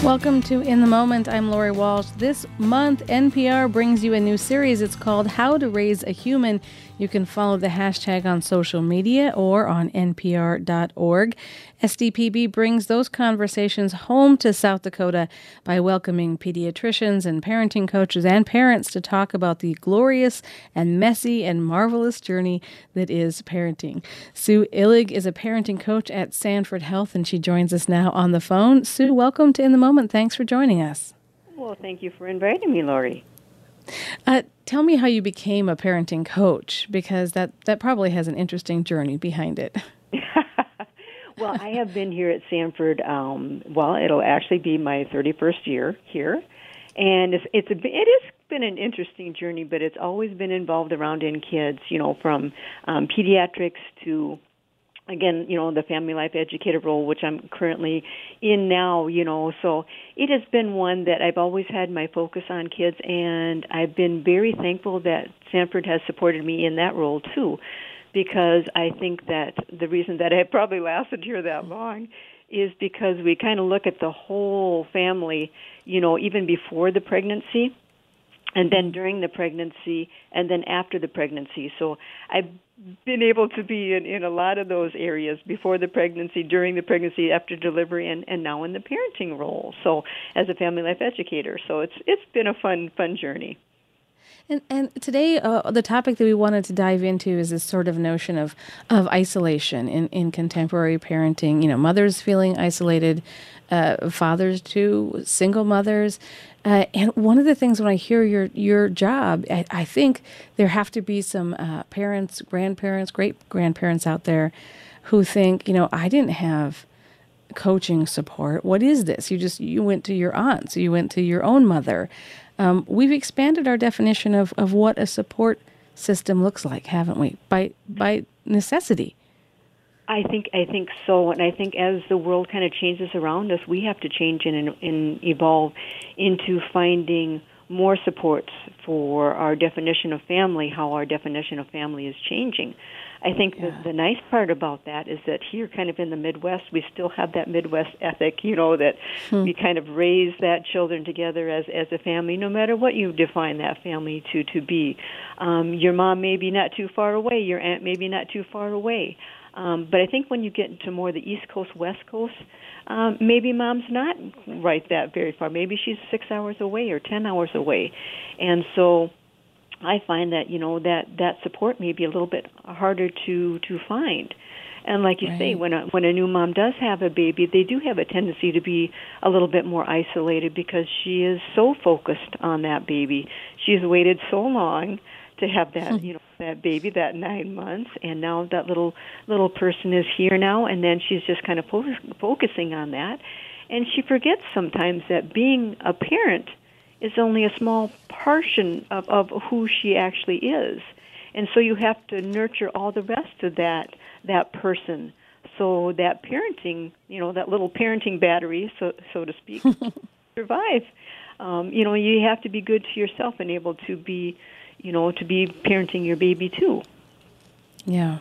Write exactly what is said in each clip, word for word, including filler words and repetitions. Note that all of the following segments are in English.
Welcome to In the Moment. I'm Lori Walsh. This month, N P R brings you a new series. It's called How to Raise a Human. You can follow the hashtag on social media or on N P R dot org. S D P B brings those conversations home to South Dakota by welcoming pediatricians and parenting coaches and parents to talk about the glorious and messy and marvelous journey that is parenting. Sue Illig is a parenting coach at Sanford Health, and she joins us now on the phone. Sue, welcome to In the Moment. Thanks for joining us. Well, thank you for inviting me, Lori. Uh, tell me how you became a parenting coach, because that, that probably has an interesting journey behind it. Well, I have been here at Sanford, um, well, it'll actually be my thirty-first year here, and it's, it's a, it has been an interesting journey, but it's always been involved around in kids, you know, from um, pediatrics to, again, you know, the family life educator role, which I'm currently in now, you know. So it has been one that I've always had my focus on kids, and I've been very thankful that Sanford has supported me in that role, too, because I think that the reason that I've probably lasted here that long is because we kind of look at the whole family, you know, even before the pregnancy, and then during the pregnancy, and then after the pregnancy. So I've been able to be in, in a lot of those areas before the pregnancy, during the pregnancy, after delivery, and, and now in the parenting role. So as a family life educator, so it's it's been a fun fun journey. And and today, uh, the topic that we wanted to dive into is this sort of notion of, of isolation in, in contemporary parenting. You know, mothers feeling isolated, uh, fathers too, single mothers. Uh, and one of the things when I hear your your job, I, I think there have to be some uh, parents, grandparents, great grandparents out there who think, you know, I didn't have coaching support. What is this? You just you went to your aunt, so you went to your own mother. Um, we've expanded our definition of, of what a support system looks like, haven't we? By by necessity. I think I think so, and I think as the world kind of changes around us, we have to change and, and evolve into finding more supports for our definition of family, how our definition of family is changing. I think yeah. the, the nice part about that is that here kind of in the Midwest, we still have that Midwest ethic, you know, that hmm. we kind of raise that children together as, as a family, no matter what you define that family to, to be. Um, your mom may be not too far away, your aunt may be not too far away. Um, but I think when you get into more the East Coast, West Coast, um, maybe mom's not right that very far. Maybe she's six hours away or ten hours away. And so I find that, you know, that, that support may be a little bit harder to, to find. And like you right. say, when a, when a new mom does have a baby, they do have a tendency to be a little bit more isolated because she is so focused on that baby. She's waited so long to have that, you know, that baby, that nine months, and now that little little person is here now, and then she's just kind of fo- focusing on that. And she forgets sometimes that being a parent is only a small portion of, of who she actually is. And so you have to nurture all the rest of that that person. So that parenting, you know, that little parenting battery, so so to speak, survive. Um, you know, you have to be good to yourself and able to be, you know, to be parenting your baby too. Yeah.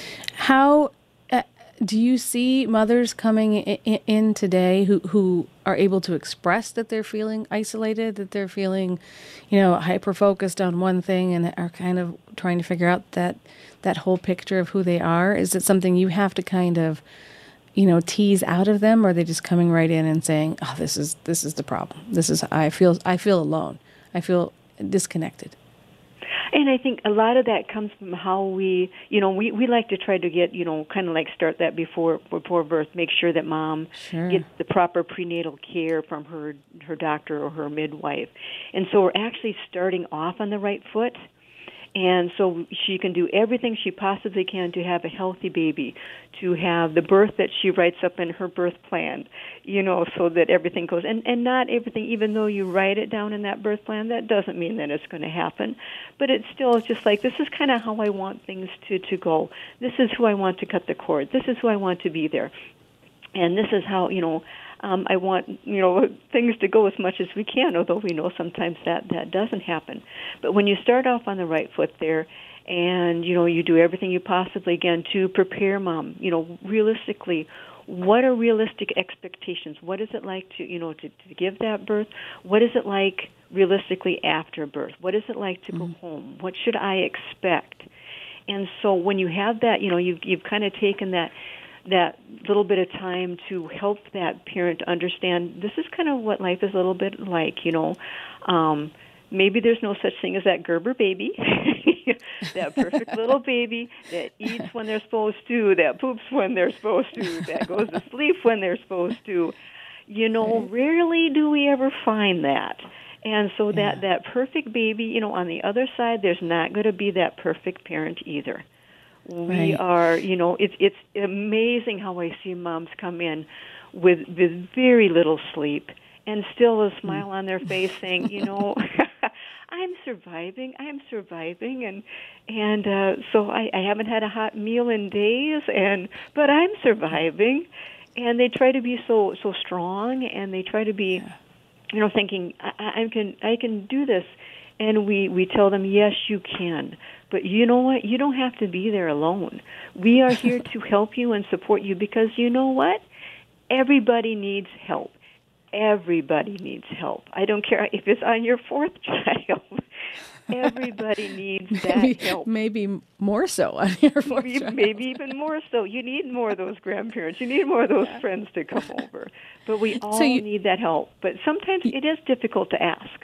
How uh, do you see mothers coming in, in today who, who are able to express that they're feeling isolated, that they're feeling, you know, hyper-focused on one thing and are kind of trying to figure out that, that whole picture of who they are? Is it something you have to kind of, you know, tease out of them, or are they just coming right in and saying, oh, this is, this is the problem. This is, I feel, I feel alone. I feel disconnected. And I think a lot of that comes from how we, you know, we, we like to try to get, you know, kind of like start that before before birth, make sure that mom sure. gets the proper prenatal care from her her doctor or her midwife. And so we're actually starting off on the right foot. And so she can do everything she possibly can to have a healthy baby, to have the birth that she writes up in her birth plan, you know, so that everything goes. And, and not everything, even though you write it down in that birth plan, that doesn't mean that it's going to happen. But it's still just like, this is kind of how I want things to, to go. This is who I want to cut the cord. This is who I want to be there. And this is how, you know, Um, I want, you know, things to go as much as we can, although we know sometimes that, that doesn't happen. But when you start off on the right foot there and, you know, you do everything you possibly can to prepare mom, you know, realistically, what are realistic expectations? What is it like to, you know, to, to give that birth? What is it like realistically after birth? What is it like to mm-hmm. go home? What should I expect? And so when you have that, you know, you've you've kind of taken that that little bit of time to help that parent understand this is kind of what life is a little bit like, you know. Um, maybe there's no such thing as that Gerber baby, that perfect little baby that eats when they're supposed to, that poops when they're supposed to, that goes to sleep when they're supposed to. You know, rarely do we ever find that. And so that, yeah. that perfect baby, you know, on the other side, there's not going to be that perfect parent either. We right. are, you know, it's it's amazing how I see moms come in with with very little sleep and still a smile on their face saying, you know, I'm surviving, I'm surviving, and and uh, so I, I haven't had a hot meal in days, and but I'm surviving. And they try to be so so strong, and they try to be, yeah. you know, thinking, I, I can I can do this. And we, we tell them, yes, you can. But you know what? You don't have to be there alone. We are here to help you and support you because you know what? Everybody needs help. Everybody needs help. I don't care if it's on your fourth child. Everybody needs that maybe, help. Maybe more so on your fourth maybe, child. Maybe even more so. You need more of those grandparents. You need more of those yeah. friends to come over. But we all so you, need that help. But sometimes you, it is difficult to ask.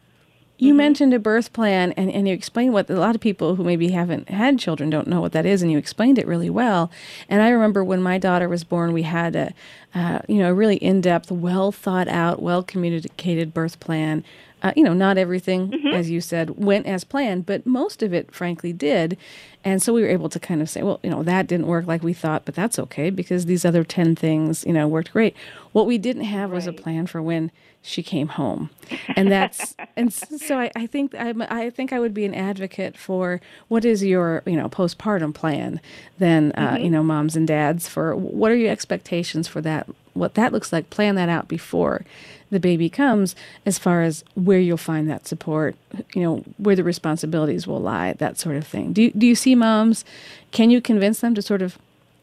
You mm-hmm. mentioned a birth plan, and, and you explained what a lot of people who maybe haven't had children don't know what that is, and you explained it really well. And I remember when my daughter was born, we had a, uh, you know, a really in-depth, well thought out, well communicated birth plan. Uh, you know, not everything, mm-hmm. as you said, went as planned, but most of it, frankly, did. And so we were able to kind of say, well, you know, that didn't work like we thought, but that's okay because these other ten things, you know, worked great. What we didn't have right. was a plan for when she came home, and that's and so I, I think I, I think I would be an advocate for what is your you know postpartum plan, then uh, mm-hmm. you know moms and dads for what are your expectations for that, what that looks like. Plan that out before the baby comes, as far as where you'll find that support, you know where the responsibilities will lie, that sort of thing. Do you, do you see moms? Can you convince them to sort of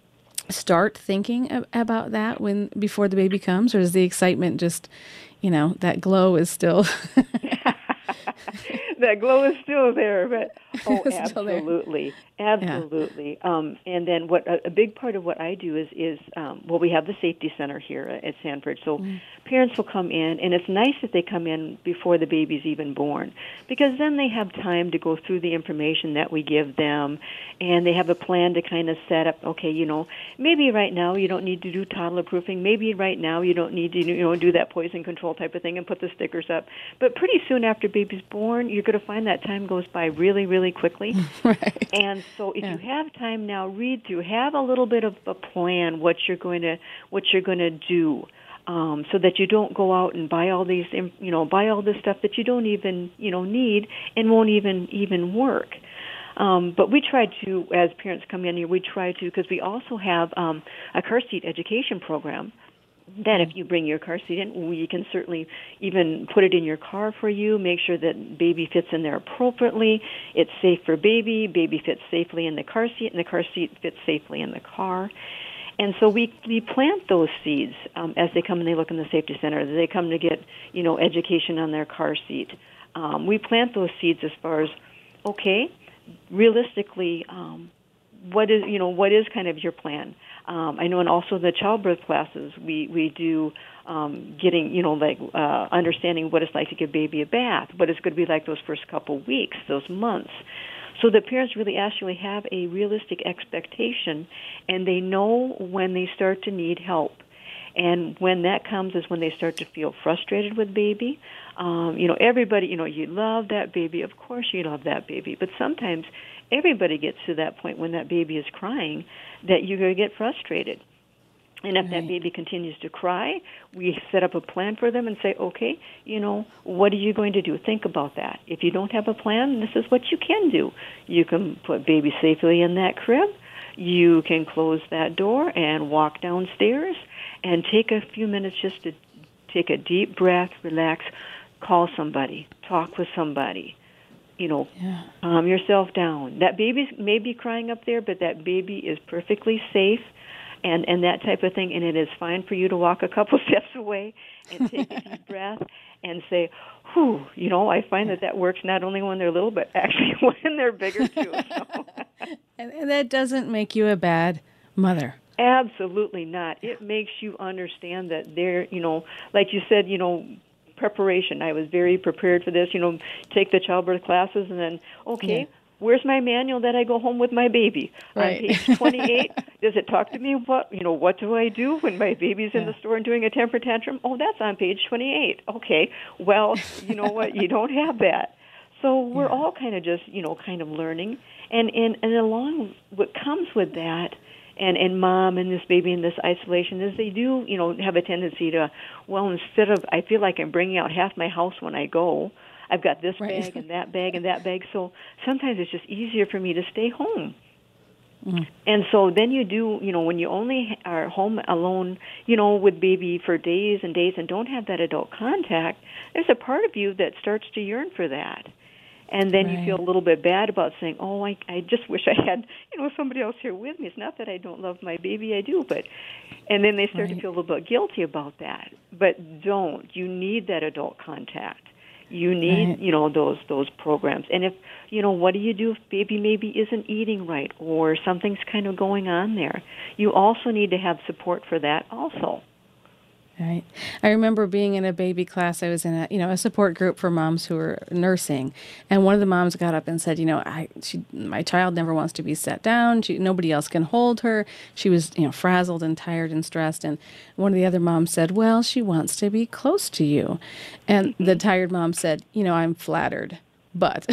start thinking ab- about that when before the baby comes, or is the excitement just you know, that glow is still... that glow is still there, but oh, absolutely, absolutely. Yeah. Um, and then what a, a big part of what I do is is um, well, we have the safety center here at Sanford, so mm. parents will come in, and it's nice that they come in before the baby's even born, because then they have time to go through the information that we give them, and they have a plan to kind of set up. Okay, you know, maybe right now you don't need to do toddler proofing. Maybe right now you don't need to you know do that poison control type of thing and put the stickers up. But pretty soon after baby's born, you're going to find that time goes by really, really quickly. Right. And so if yeah. you have time now, read through, have a little bit of a plan what you're going to what you're going to do, um, so that you don't go out and buy all these you know buy all this stuff that you don't even you know need and won't even even work. Um, but we try to, as parents come in here, we try to, because we also have um, a car seat education program that if you bring your car seat in, we can certainly even put it in your car for you, make sure that baby fits in there appropriately. It's safe for baby. Baby fits safely in the car seat, and the car seat fits safely in the car. And so we, we plant those seeds um, as they come and they look in the safety center. They come to get, you know, education on their car seat. Um, we plant those seeds as far as, okay, realistically, um, what is, you know, what is kind of your plan? Um, I know, and also the childbirth classes, we, we do um, getting, you know, like uh, understanding what it's like to give baby a bath, what it's going to be like those first couple weeks, those months, so that parents really actually have a realistic expectation, and they know when they start to need help. And when that comes is when they start to feel frustrated with baby. Um, you know, everybody, you know, you love that baby. Of course you love that baby. But sometimes everybody gets to that point when that baby is crying that you're going to get frustrated. And if right. that baby continues to cry, we set up a plan for them and say, okay, you know, what are you going to do? Think about that. If you don't have a plan, this is what you can do. You can put baby safely in that crib. You can close that door and walk downstairs and take a few minutes just to take a deep breath, relax, call somebody, talk with somebody, you know, yeah. calm yourself down. That baby may be crying up there, but that baby is perfectly safe, and and that type of thing. And it is fine for you to walk a couple steps away and take a deep breath and say, whew, you know, I find that that works not only when they're little, but actually when they're bigger too. So. and, and that doesn't make you a bad mother. Absolutely not. It makes you understand that they're, you know, like you said, you know, preparation. I was very prepared for this, you know, take the childbirth classes and then, okay, yeah. Where's my manual that I go home with my baby? Right. On page twenty-eight, does it talk to me what, you know, what do I do when my baby's in yeah. the store and doing a temper tantrum? Oh, that's on page twenty-eight. Okay, well, you know what, you don't have that. So we're yeah. all kind of just, you know, kind of learning. And, and, and along what comes with that, and, and mom and this baby in this isolation is they do, you know, have a tendency to, well, instead of, I feel like I'm bringing out half my house when I go, I've got this right. bag and that bag and that bag, so sometimes it's just easier for me to stay home. Mm. And so then you do, you know, when you only are home alone, you know, with baby for days and days and don't have that adult contact, there's a part of you that starts to yearn for that. And then right. you feel a little bit bad about saying, oh, I, I just wish I had, you know, somebody else here with me. It's not that I don't love my baby, I do, but, and then they start right. to feel a little bit guilty about that. But don't. You need that adult contact. You need, right. you know, those those programs. And if, you know, what do you do if baby maybe isn't eating right or something's kind of going on there? You also need to have support for that also. Right. I remember being in a baby class. I was in a, you know, a support group for moms who were nursing, and one of the moms got up and said, you know, I, she, my child never wants to be set down. She, nobody else can hold her. She was, you know, frazzled and tired and stressed. And one of the other moms said, well, she wants to be close to you. And the tired mom said, you know, I'm flattered, but.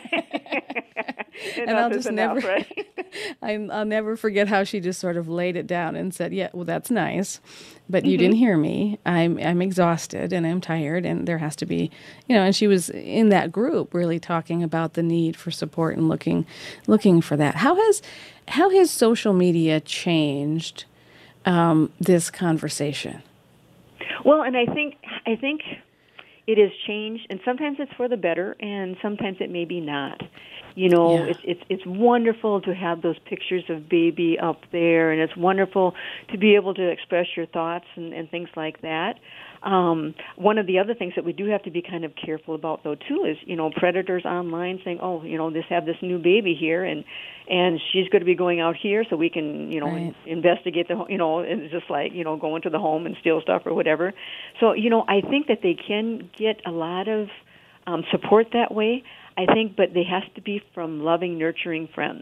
And I'll just enough, never, right? I'll never forget how she just sort of laid it down and said, yeah, well, that's nice, but mm-hmm. you didn't hear me. I'm I'm exhausted and I'm tired, and there has to be, you know, and she was in that group really talking about the need for support and looking looking for that. How has how has social media changed um, this conversation? Well, and I think I think it has changed, and sometimes it's for the better, and sometimes it may be not. You know, yeah. it's it's it's wonderful to have those pictures of baby up there, and it's wonderful to be able to express your thoughts and, and things like that. Um, one of the other things that we do have to be kind of careful about, though, too, is, you know, predators online saying, oh, you know, this have this new baby here, and and she's going to be going out here, so we can, you know, right. in, investigate the, you know, and it's just like, you know, go into the home and steal stuff or whatever. So, you know, I think that they can get a lot of um, support that way. I think, but they have to be from loving, nurturing friends.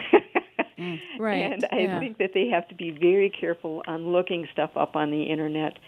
mm, right. And I yeah. think that they have to be very careful on looking stuff up on the internet,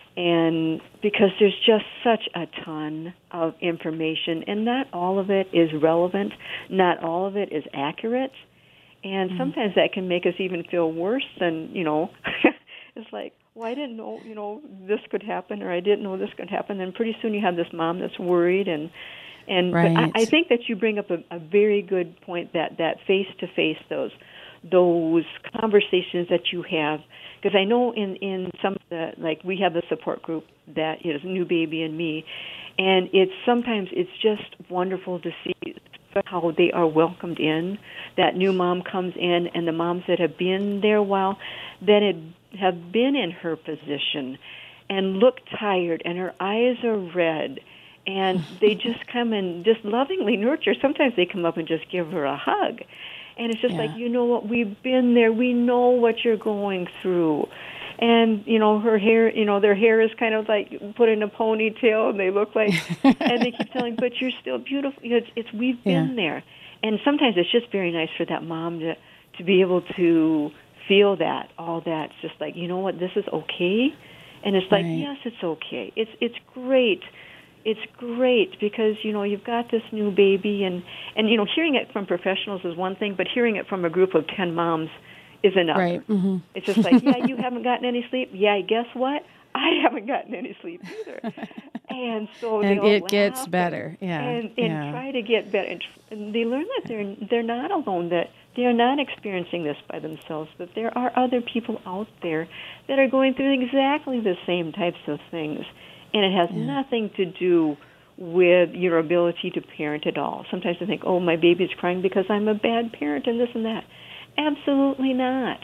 and because there's just such a ton of information, and not all of it is relevant, not all of it is accurate, and mm. sometimes that can make us even feel worse than, you know, it's like, well, I didn't know, you know, this could happen, or I didn't know this could happen, and pretty soon you have this mom that's worried, and And right. but I, I think that you bring up a, a very good point, that that face to face, those those conversations that you have, because I know in in some of the, like, we have the support group that is New Baby and Me, and it's sometimes it's just wonderful to see how they are welcomed in. That new mom comes in, and the moms that have been there a while, that had, have been in her position, and look tired, and her eyes are red. And they just come and just lovingly nurture. Sometimes they come up and just give her a hug. And it's just yeah. like, you know what, we've been there. We know what you're going through. And, you know, her hair, you know, their hair is kind of like put in a ponytail, and they look like, and they keep telling, but you're still beautiful. It's, it's we've been yeah. there. And sometimes it's just very nice for that mom to, to be able to feel that, all that. It's just like, you know what, this is okay. And it's like, right. yes, it's okay. It's It's great. It's great because, you know, you've got this new baby, and, and, you know, hearing it from professionals is one thing, but hearing it from a group of ten moms is another. Right. Mm-hmm. It's just like, yeah, you haven't gotten any sleep. Yeah, guess what? I haven't gotten any sleep either. And so and they it gets better. Yeah. And, and yeah. try to get better. And they learn that they're they're not alone, that they are not experiencing this by themselves, that there are other people out there that are going through exactly the same types of things. And it has yeah. nothing to do with your ability to parent at all. Sometimes I think, oh, my baby's crying because I'm a bad parent and this and that. Absolutely not.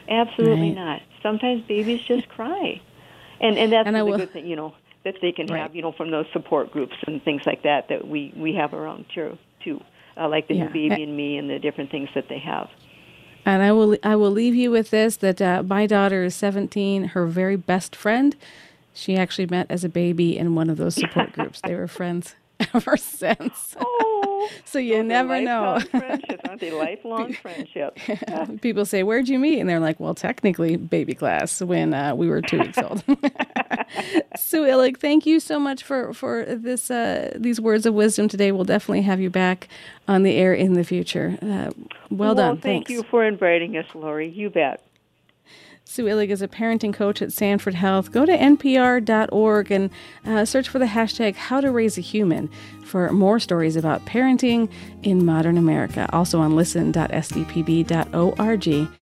Absolutely Right. not. Sometimes babies just cry. And and that's And I the will- good thing, you know, that they can Right. have, you know, from those support groups and things like that that we, we have around too, too. Uh, like the Yeah. New Baby and Me and the different things that they have. And I will I will leave you with this, that uh, my daughter is seventeen. Her very best friend, she actually met as a baby in one of those support groups. They were friends ever since. Oh, So you those are never know. lifelong friendships, aren't they? Lifelong friendships. People say, "Where'd you meet?" And they're like, "Well, technically, baby class when uh, we were two weeks old." Sue Illig, thank you so much for for this uh, these words of wisdom today. We'll definitely have you back on the air in the future. Uh, well, well done. Thank Thanks. you for inviting us, Lori. You bet. Sue Illig is a parenting coach at Sanford Health. Go to N P R dot org and uh, search for the hashtag How to Raise a Human for more stories about parenting in modern America. Also on listen dot s d p b dot org.